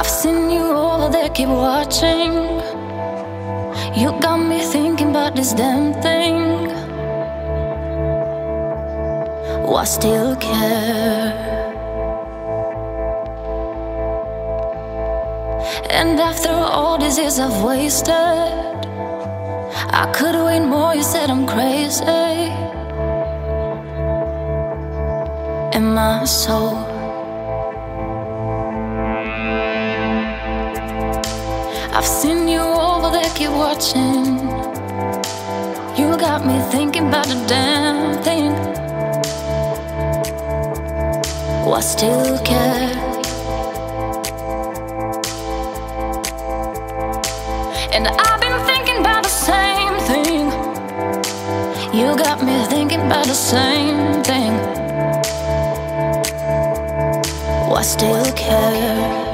seen you over there, keep watching. You got me thinking about this damn thing. Why still care? And after all these years I've wasted, I could wait more, you said I'm crazy. Am I so? I've seen you over there, keep watching. You got me thinking about the damn thing. Why still care? And I've been thinking about the same thing. You got me thinking about the same thing. Why still care?